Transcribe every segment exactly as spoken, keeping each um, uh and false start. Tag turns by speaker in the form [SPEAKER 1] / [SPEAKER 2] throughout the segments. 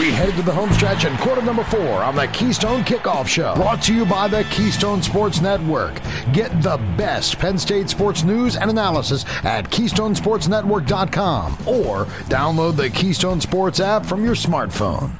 [SPEAKER 1] We headed to the home stretch in quarter number four on the Keystone Kickoff Show. Brought to you by the Keystone Sports Network. Get the best Penn State sports news and analysis at keystone sports network dot com or download the Keystone Sports app from your smartphone.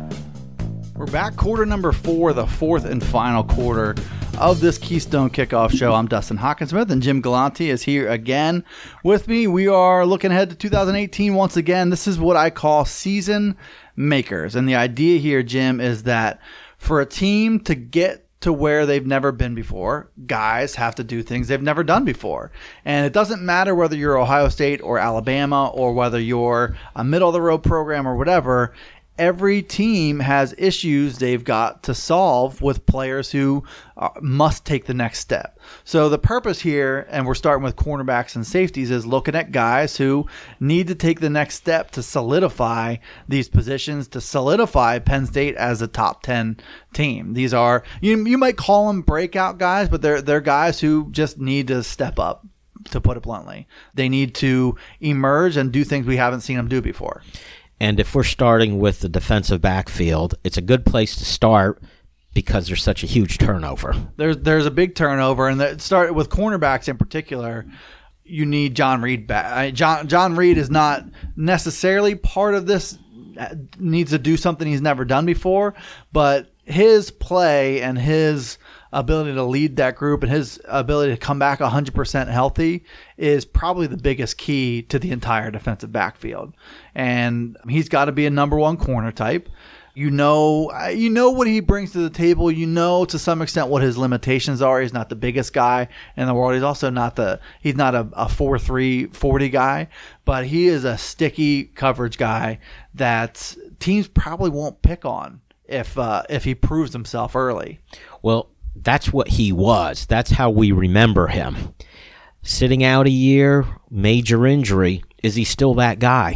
[SPEAKER 2] We're back, quarter number four, the fourth and final quarter of this Keystone Kickoff Show. I'm Dustin Hawkinsmith, and Jim Galante is here again with me. We are looking ahead to two thousand eighteen once again. This is what I call season makers. And the idea here, Jim, is that for a team to get to where they've never been before, guys have to do things they've never done before. And it doesn't matter whether you're Ohio State or Alabama or whether you're a middle-of-the-road program or whatever. Every team has issues they've got to solve with players who uh, must take the next step. So the purpose here, and we're starting with cornerbacks and safeties, is looking at guys who need to take the next step to solidify these positions, to solidify Penn State as a top ten team. These are, you, you might call them breakout guys, but they're, they're guys who just need to step up, to put it bluntly. They need to emerge and do things we haven't seen them do before.
[SPEAKER 3] And if we're starting with the defensive backfield, it's a good place to start because there's such a huge turnover.
[SPEAKER 2] There's there's a big turnover, and that start with cornerbacks in particular. You need John Reed back. John John Reed is not necessarily part of this. Needs to do something he's never done before, but his play and his ability to lead that group and his ability to come back one hundred percent healthy is probably the biggest key to the entire defensive backfield. And he's got to be a number one corner type. You know, you know what he brings to the table. You know, to some extent, what his limitations are. He's not the biggest guy in the world. He's also not the, he's not a, a four three forty guy, but he is a sticky coverage guy that teams probably won't pick on if, uh, if he proves himself early.
[SPEAKER 3] Well, that's what he was. That's how we remember him. Sitting out a year, major injury. Is he still that guy?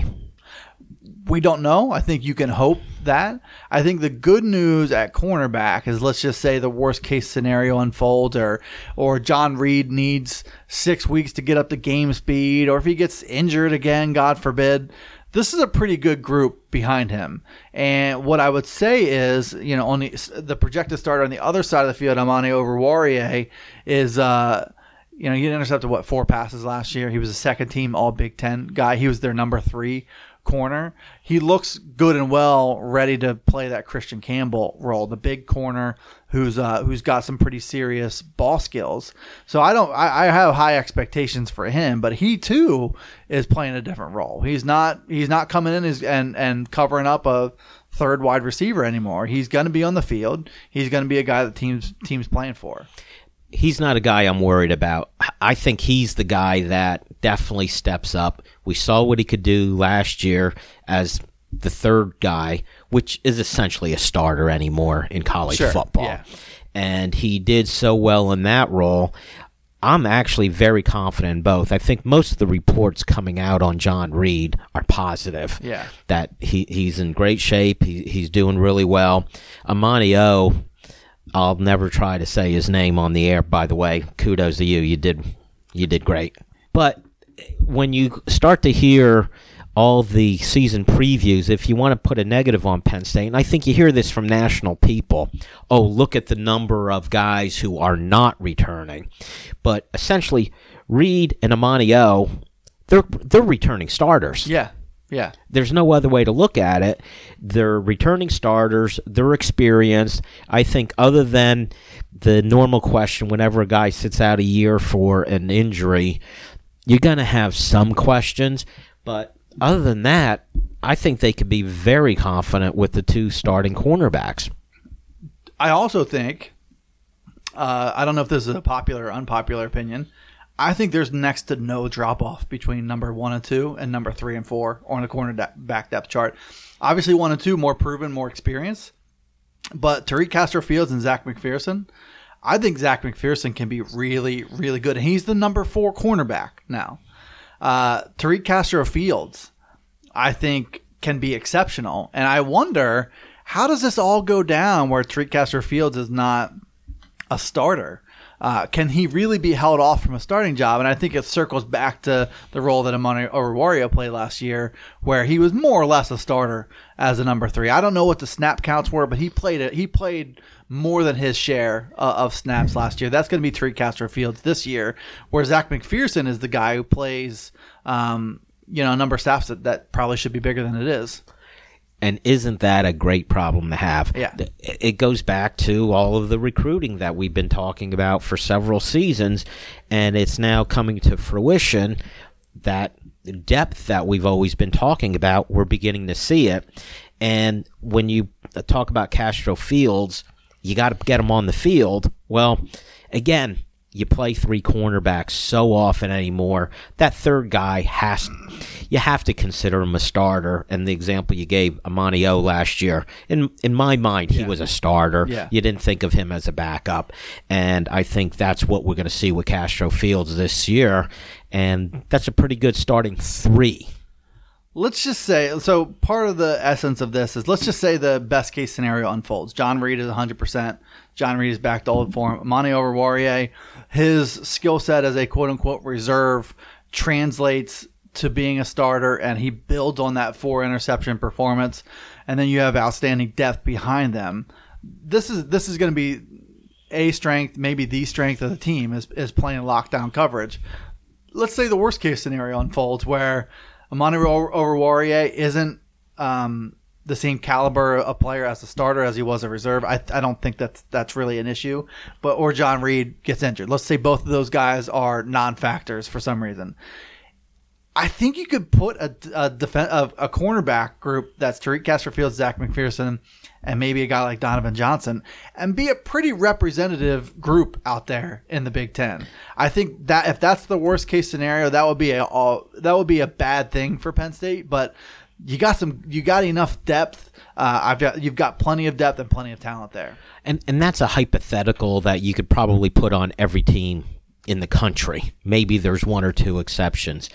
[SPEAKER 2] We don't know. I think you can hope that. I think the good news at cornerback is, let's just say the worst case scenario unfolds, or or John Reed needs six weeks to get up to game speed, or if he gets injured again, God forbid. This is a pretty good group behind him. And what I would say is, you know, on the, the projected starter on the other side of the field, Amani Oruwariye, is, uh, you know, he intercepted, what, four passes last year. He was a second team All Big Ten guy. He was their number three corner. He looks good and well, ready to play that Christian Campbell role, the big corner who's uh, who's got some pretty serious ball skills. So I don't, I, I have high expectations for him, but he too is playing a different role. He's not, he's not coming in as, and and covering up a third wide receiver anymore. He's going to be on the field. He's going to be a guy that teams teams playing for.
[SPEAKER 3] He's not a guy I'm worried about. I think he's the guy that definitely steps up. We saw what he could do last year as the third guy, which is essentially a starter anymore in college
[SPEAKER 2] sure,
[SPEAKER 3] football.
[SPEAKER 2] Yeah.
[SPEAKER 3] And he did so well in that role. I'm actually very confident in both. I think most of the reports coming out on John Reed are positive.
[SPEAKER 2] Yeah.
[SPEAKER 3] That he, he's in great shape. He, he's doing really well. Amani O, I'll never try to say his name on the air, by the way. Kudos to you. You did you did great. But when you start to hear all the season previews, if you want to put a negative on Penn State, and I think you hear this from national people, oh, look at the number of guys who are not returning. But essentially, Reed and Amani O, they're, they're returning starters.
[SPEAKER 2] Yeah. Yeah.
[SPEAKER 3] There's no other way to look at it. They're returning starters. They're experienced. I think other than the normal question whenever a guy sits out a year for an injury, you're going to have some questions. But other than that, I think they could be very confident with the two starting cornerbacks.
[SPEAKER 2] I also think, uh, I don't know if this is a popular or unpopular opinion, I think there's next to no drop-off between number one and two and number three and four on the cornerback depth chart. Obviously, one and two, more proven, more experienced. But Tariq Castro-Fields and Zach McPherson, I think Zach McPherson can be really, really good. And he's the number four cornerback now. Uh, Tariq Castro-Fields, I think, can be exceptional. And I wonder, how does this all go down where Tariq Castro-Fields is not a starter? Uh, can he really be held off from a starting job? And I think it circles back to the role that Amani Oruwariye played last year, where he was more or less a starter as a number three. I don't know what the snap counts were, but he played it. He played more than his share uh, of snaps last year. That's going to be Tariq Castro-Fields this year, where Zach McPherson is the guy who plays, um, you know, a number of snaps that, that probably should be bigger than it is.
[SPEAKER 3] And isn't that a great problem to have?
[SPEAKER 2] Yeah.
[SPEAKER 3] It goes back to all of the recruiting that we've been talking about for several seasons, and it's now coming to fruition that depth that we've always been talking about, we're beginning to see it. And when you talk about Castro-Fields, you got to get him on the field. Well, again, you play three cornerbacks so often anymore. That third guy has, you have to consider him a starter. And the example you gave, Amani O last year, in in my mind, he
[SPEAKER 2] yeah.
[SPEAKER 3] was a starter.
[SPEAKER 2] Yeah.
[SPEAKER 3] You didn't think of him as a backup. And I think that's what we're going to see with Castro-Fields this year. And that's a pretty good starting three.
[SPEAKER 2] Let's just say, so part of the essence of this is, let's just say the best case scenario unfolds. John Reid is one hundred percent. John Reid is back to old form. Amani Oruwariye, his skill set as a quote-unquote reserve translates to being a starter, and he builds on that four-interception performance. And then you have outstanding depth behind them. This is this is going to be a strength, maybe the strength of the team, is, is playing lockdown coverage. Let's say the worst-case scenario unfolds, where Amani Oruwariye isn't um, the same caliber of player as a starter as he was a reserve. I, I don't think that's that's really an issue. But or John Reid gets injured. Let's say both of those guys are non-factors for some reason. I think you could put a a, def- a, a cornerback group that's Tariq Castro-Fields, Zach McPherson, and maybe a guy like Donovan Johnson, and be a pretty representative group out there in the Big Ten. I think that if that's the worst case scenario, that would be a all, that would be a bad thing for Penn State. But you got some, you got enough depth. Uh, I've got you've got plenty of depth and plenty of talent there.
[SPEAKER 3] And and that's a hypothetical that you could probably put on every team in the country. Maybe there's one or two exceptions.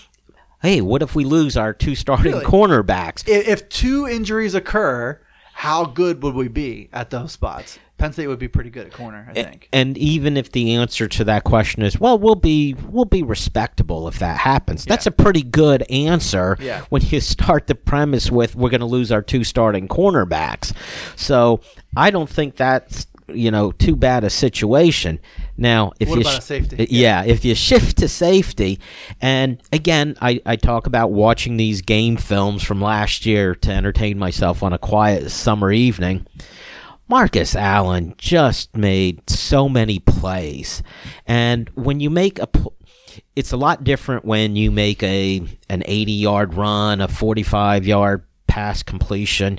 [SPEAKER 3] Hey, what if we lose our two starting
[SPEAKER 2] Really?
[SPEAKER 3] cornerbacks?
[SPEAKER 2] If, if two injuries occur, how good would we be at those spots? Penn State would be pretty good at corner, I think.
[SPEAKER 3] And even if the answer to that question is, well, we'll be we'll be respectable if that happens.
[SPEAKER 2] Yeah.
[SPEAKER 3] That's a pretty good answer
[SPEAKER 2] Yeah.
[SPEAKER 3] when you start the premise with we're going to lose our two starting cornerbacks. So I don't think that's, you know, too bad a situation. Now, if
[SPEAKER 2] What
[SPEAKER 3] you
[SPEAKER 2] about a safety?
[SPEAKER 3] yeah, if you shift to safety, and again, I, I talk about watching these game films from last year to entertain myself on a quiet summer evening. Marcus Allen just made so many plays, and when you make a, it's a lot different when you make a an eighty-yard run, a forty-five-yard pass completion.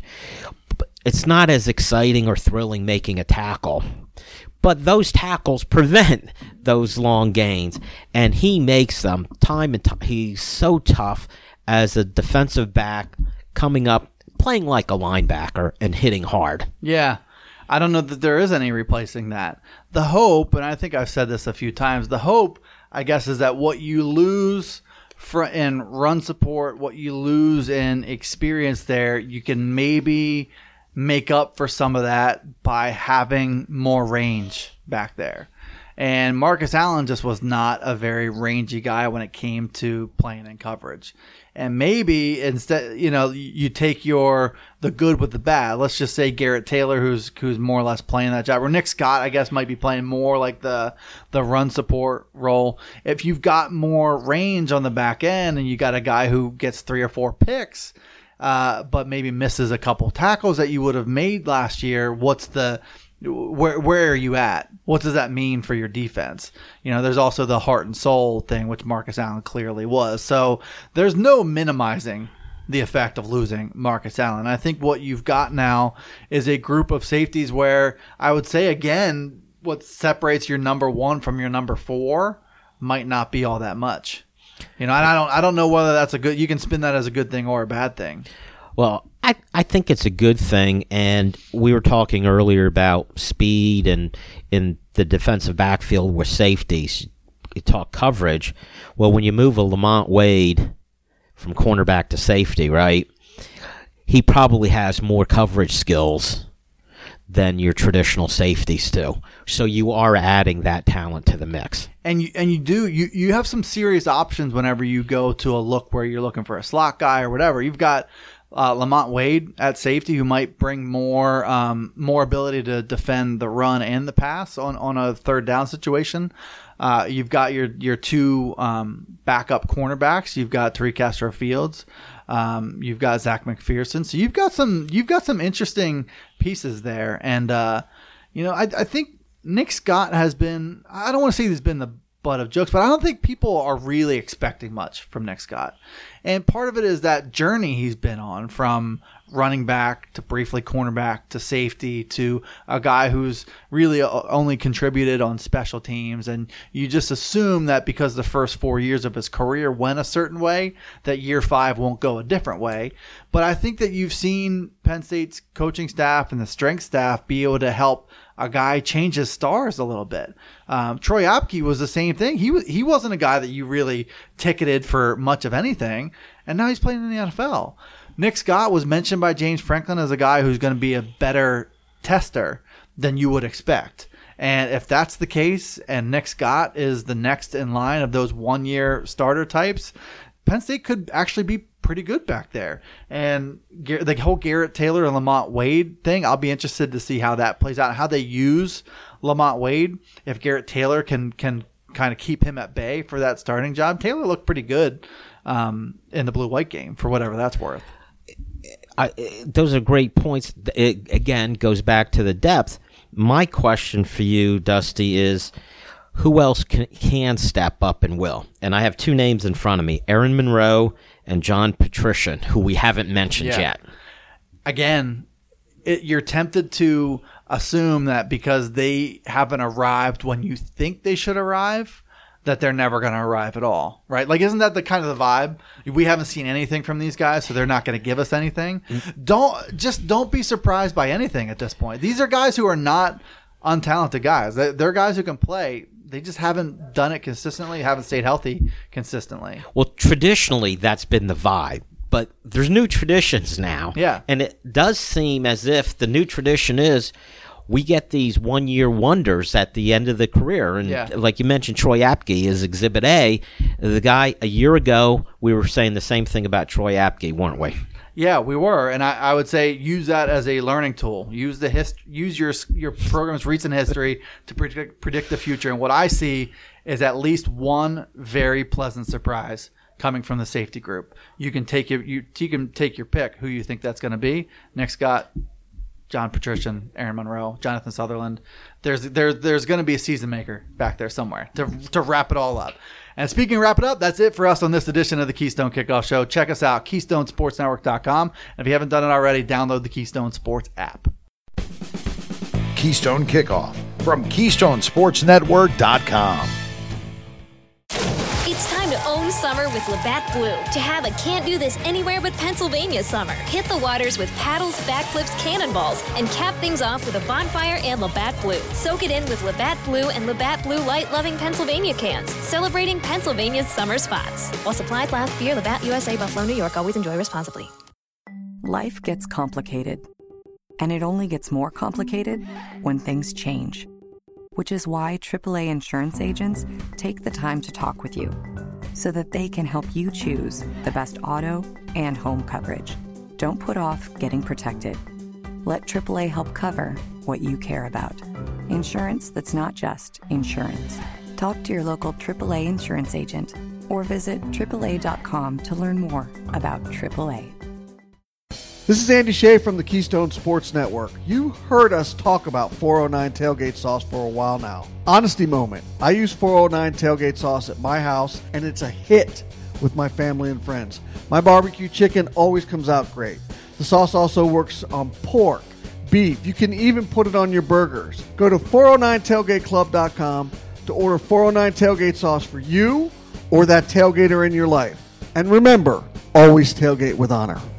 [SPEAKER 3] It's not as exciting or thrilling making a tackle. But those tackles prevent those long gains, and he makes them time and time. He's so tough as a defensive back, coming up, playing like a linebacker, and hitting hard.
[SPEAKER 2] Yeah. I don't know that there is any replacing that. The hope, and I think I've said this a few times, the hope, I guess, is that what you lose for, in run support, what you lose in experience there, you can maybe make up for some of that by having more range back there. And Marcus Allen just was not a very rangy guy when it came to playing in coverage. And maybe instead, you know, you take your the good with the bad. Let's just say Garrett Taylor, who's who's more or less playing that job, or Nick Scott, I guess, might be playing more like the the run support role. If you've got more range on the back end, and you got a guy who gets three or four picks, uh, but maybe misses a couple tackles that you would have made last year, what's the Where where are you at? What does that mean for your defense? You know, there's also the heart and soul thing, which Marcus Allen clearly was. So there's no minimizing the effect of losing Marcus Allen. I think what you've got now is a group of safeties where I would say, again, what separates your number one from your number four might not be all that much. You know, and I don't I don't know whether that's a good, you can spin that as a good thing or a bad thing.
[SPEAKER 3] Well, I, I think it's a good thing, and we were talking earlier about speed and in the defensive backfield with safeties. You talk coverage. Well, when you move a Lamont Wade from cornerback to safety, right, he probably has more coverage skills than your traditional safeties do. So you are adding that talent to the mix.
[SPEAKER 2] And you and you do you, you have some serious options whenever you go to a look where you're looking for a slot guy or whatever. You've got uh, Lamont Wade at safety, who might bring more um, more ability to defend the run and the pass on, on a third down situation. Uh, you've got your your two um, backup cornerbacks. You've got Tariq Castro Fields. Um, you've got Zach McPherson. So you've got some you've got some interesting pieces there. And uh, you know, I, I think Nick Scott has been. I don't want to say he's been the butt of jokes, but I don't think people are really expecting much from Nick Scott. And part of it is that journey he's been on, from running back to briefly cornerback to safety to a guy who's really only contributed on special teams. And you just assume that because the first four years of his career went a certain way, that year five won't go a different way. But I think that you've seen Penn State's coaching staff and the strength staff be able to help a guy change his stars a little bit. Um, Troy Apke was the same thing. He was, he wasn't a guy that you really ticketed for much of anything, and now he's playing in the N F L. Nick Scott was mentioned by James Franklin as a guy who's going to be a better tester than you would expect. And if that's the case, and Nick Scott is the next in line of those one-year starter types, Penn State could actually be pretty good back there. And the whole Garrett Taylor and Lamont Wade thing, I'll be interested to see how that plays out, how they use Lamont Wade. If Garrett Taylor can can kind of keep him at bay for that starting job. Taylor looked pretty good um, in the blue-white game, for whatever that's worth.
[SPEAKER 3] I, those are great points. It, again, goes back to the depth. My question for you, Dusty, is who else can, can step up and will? And I have two names in front of me, Aaron Monroe and John Patrician, who we haven't mentioned
[SPEAKER 2] yeah.
[SPEAKER 3] yet.
[SPEAKER 2] Again, it, you're tempted to assume that because they haven't arrived when you think they should arrive, that they're never going to arrive at all, right? Like, isn't that the kind of the vibe? We haven't seen anything from these guys, so they're not going to give us anything. Don't just don't be surprised by anything at this point. These are guys who are not untalented guys. They're guys who can play. They just haven't done it consistently, haven't stayed healthy consistently.
[SPEAKER 3] Well, traditionally, that's been the vibe. But there's new traditions now.
[SPEAKER 2] Yeah.
[SPEAKER 3] And it does seem as if the new tradition is we get these one-year wonders at the end of the career. And
[SPEAKER 2] yeah.
[SPEAKER 3] like you mentioned, Troy Apke is Exhibit A. The guy, a year ago, we were saying the same thing about Troy Apke, weren't we?
[SPEAKER 2] Yeah, we were. And I, I would say use that as a learning tool. Use the hist- use your your program's recent history to predict, predict the future. And what I see is at least one very pleasant surprise coming from the safety group. You can take your you, you can take your pick who you think that's going to be. Nick Scott, John Patrician, Aaron Monroe, Jonathan Sutherland. There's there's there's going to be a season maker back there somewhere to to wrap it all up. And speaking of wrap it up, that's it for us on this edition of the Keystone Kickoff Show. Check us out, keystone sports network dot com. And if you haven't done it already, download the Keystone Sports app.
[SPEAKER 1] Keystone Kickoff from keystone sports network dot com.
[SPEAKER 4] It's time to own summer with Labatt Blue. To have a can't do this anywhere but Pennsylvania summer. Hit the waters with paddles, backflips, cannonballs, and cap things off with a bonfire and Labatt Blue. Soak it in with Labatt Blue and Labatt Blue Light Loving Pennsylvania cans, celebrating Pennsylvania's summer spots. While supplies last, beer, Labatt U S A, Buffalo, New York. Always enjoy responsibly.
[SPEAKER 5] Life gets complicated, and it only gets more complicated when things change. Which is why triple A insurance agents take the time to talk with you so that they can help you choose the best auto and home coverage. Don't put off getting protected. Let triple A help cover what you care about. Insurance that's not just insurance. Talk to your local triple A insurance agent or visit triple A dot com to learn more about triple A.
[SPEAKER 6] This is Andy Shea from the Keystone Sports Network. You heard us talk about four oh nine Tailgate Sauce for a while now. Honesty moment. I use four oh nine Tailgate Sauce at my house, and it's a hit with my family and friends. My barbecue chicken always comes out great. The sauce also works on pork, beef. You can even put it on your burgers. Go to four oh nine tailgate club dot com to order four oh nine Tailgate Sauce for you or that tailgater in your life. And remember, always tailgate with honor.